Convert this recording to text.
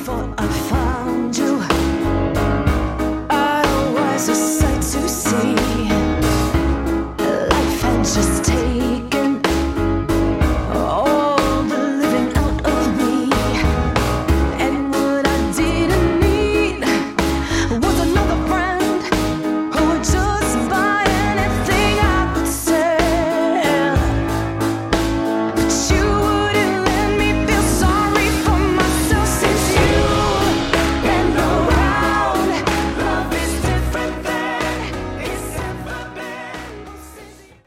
before I found you. I was a sight to see. Life had just